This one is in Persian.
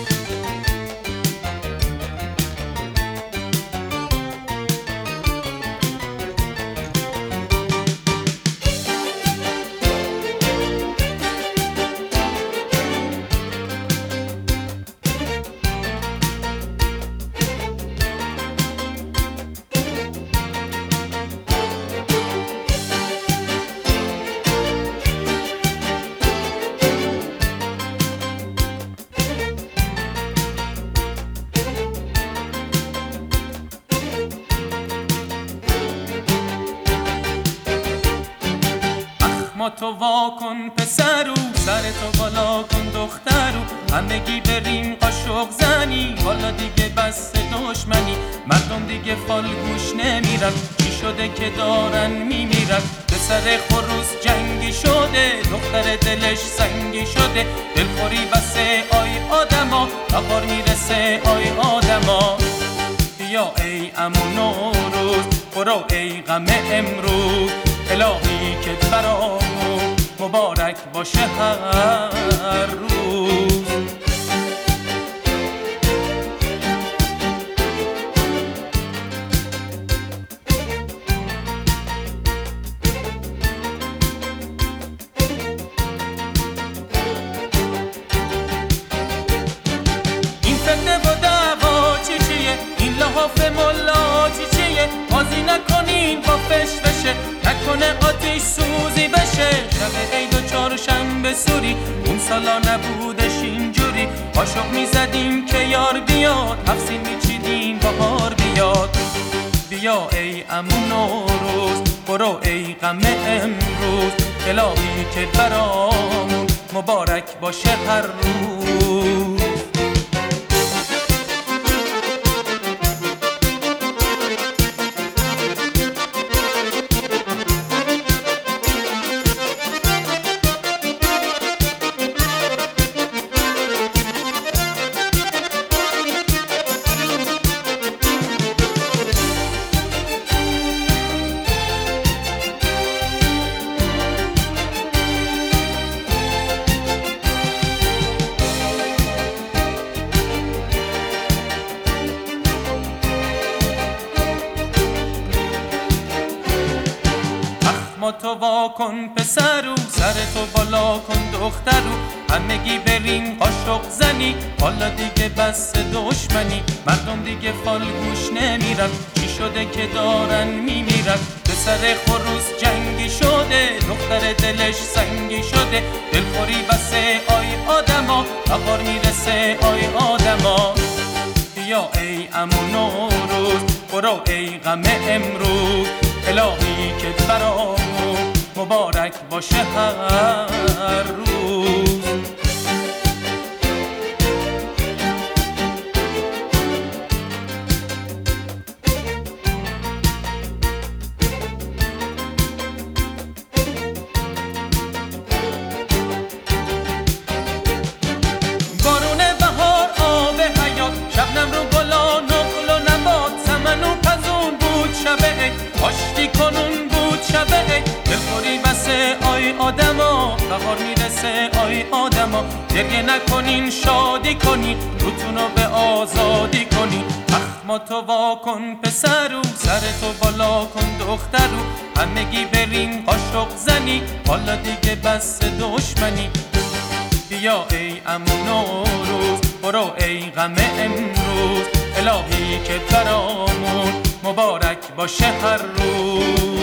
تو وا کن پسرو، سر تو بالا کن دخترو، همگی بریم قاشق زنی، حالا دیگه بس دشمنی، مردم دیگه فالگوش نمیرن، چی شده که دارن میمیرن، پسر خروس جنگی شده، دختر دلش سنگی شده، دلخوری بسه آی آدما، بهار میرسه آی آدما. بیا ای عمو نوروز، برو ای غم امروز، الهی که برامون مبارک باشه هر روز. این فتنه و دعوا چی چیه، این لحاف ملا چی چیه، بازی نکنین با فشفشه، نکنه آتیش سوزی بشه، شب عید و چهارشنبه سوری، اون سالا نبودش اینجوری، قاشق میزدیم که یار بیاد، حفظی میچیدیم بهار بیاد. بیا ای عمو نوروز، برو ای غم امروز، الهی که برامون مبارک باشه هر روز. تو وا کن پسرو، سر تو بالا کن دخترو، همگی بریم قاشق زنی، حالا دیگه بس دشمنی، مردم دیگه فالگوش نمیرن، چی شده که دارن میمیرن، پسر خروس جنگی شده، دختر دلش سنگی شده، دلخوری بسه آی آدما، بهار میرسه آی آدما. بیا ای عمو نوروز، برو ای غم امروز، الهی که برامون مبارک باشه هر روز. بارون بهار آب حیات، شبنم رو گلا نقل و نبات، سمن و پزون بود شب عید، آشتی کنون بود شب عید، دلخوری بسه آی آدما، بهار میرسه آی آدما، گریه نکنین شادی کنین، روتونو به آزادی کنین. اخما تو وا کن پسرو، سر تو بالا کن دخترو، همگی بریم قاشق زنی، حالا دیگه بس دشمنی. بیا ای عمو نوروز، برو ای غم امروز، الهی که برامون مبارک باشه هر روز.